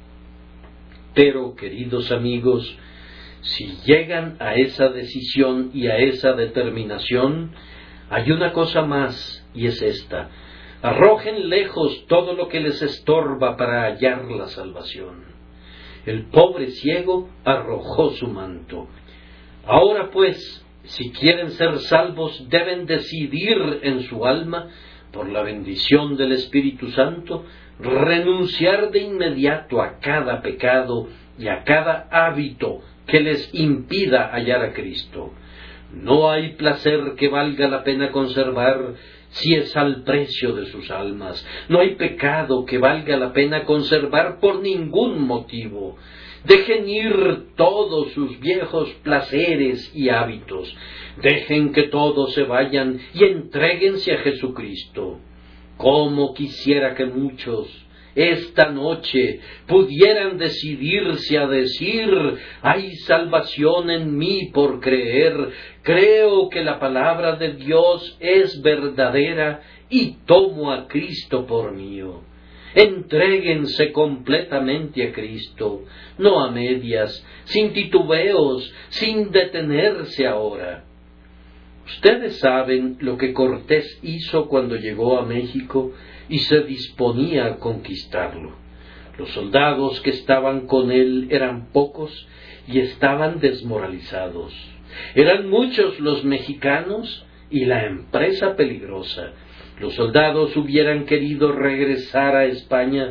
Pero, queridos amigos, si llegan a esa decisión y a esa determinación, hay una cosa más, y es esta: arrojen lejos todo lo que les estorba para hallar la salvación. El pobre ciego arrojó su manto. Ahora pues, si quieren ser salvos, deben decidir en su alma, por la bendición del Espíritu Santo, renunciar de inmediato a cada pecado y a cada hábito que les impida hallar a Cristo. No hay placer que valga la pena conservar si es al precio de sus almas. No hay pecado que valga la pena conservar por ningún motivo. Dejen ir todos sus viejos placeres y hábitos. Dejen que todos se vayan y entréguense a Jesucristo. Cómo quisiera que muchos esta noche pudieran decidirse a decir: hay salvación en mí por creer, creo que la palabra de Dios es verdadera y tomo a Cristo por mío. Entréguense completamente a Cristo, no a medias, sin titubeos, sin detenerse ahora. Ustedes saben lo que Cortés hizo cuando llegó a México y se disponía a conquistarlo. Los soldados que estaban con él eran pocos y estaban desmoralizados. Eran muchos los mexicanos y la empresa peligrosa. Los soldados hubieran querido regresar a España,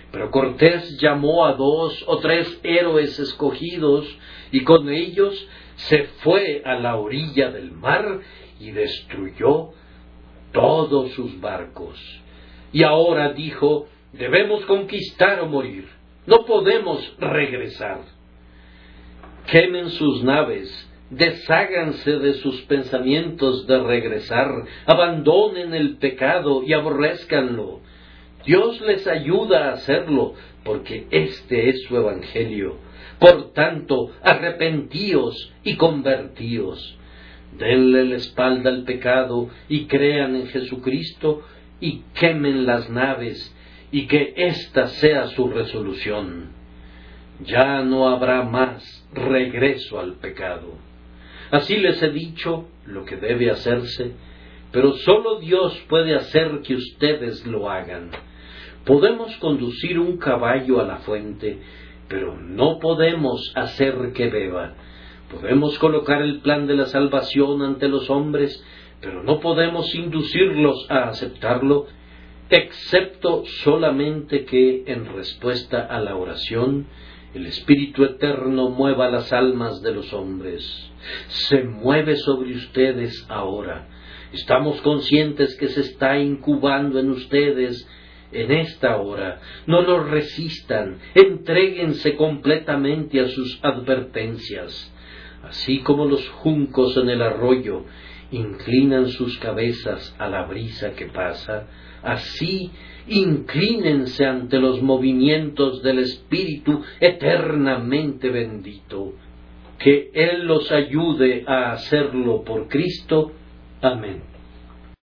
Pero Cortés llamó a dos o tres héroes escogidos y con ellos se fue a la orilla del mar y destruyó todos sus barcos. Y ahora dijo, debemos conquistar o morir, no podemos regresar. Quemen sus naves, desháganse de sus pensamientos de regresar, abandonen el pecado y aborrézcanlo. Dios les ayuda a hacerlo, porque este es su evangelio. Por tanto, arrepentíos y convertíos. Denle la espalda al pecado y crean en Jesucristo y quemen las naves, y que ésta sea su resolución. Ya no habrá más regreso al pecado. Así les he dicho lo que debe hacerse, pero solo Dios puede hacer que ustedes lo hagan. Podemos conducir un caballo a la fuente, pero no podemos hacer que beba. Podemos colocar el plan de la salvación ante los hombres, pero no podemos inducirlos a aceptarlo, excepto solamente que, en respuesta a la oración, el Espíritu Eterno mueva las almas de los hombres. Se mueve sobre ustedes ahora. Estamos conscientes que se está incubando en ustedes en esta hora. No lo resistan, entréguense completamente a sus advertencias. Así como los juncos en el arroyo inclinan sus cabezas a la brisa que pasa, así inclínense ante los movimientos del Espíritu eternamente bendito. Que Él los ayude a hacerlo por Cristo. Amén.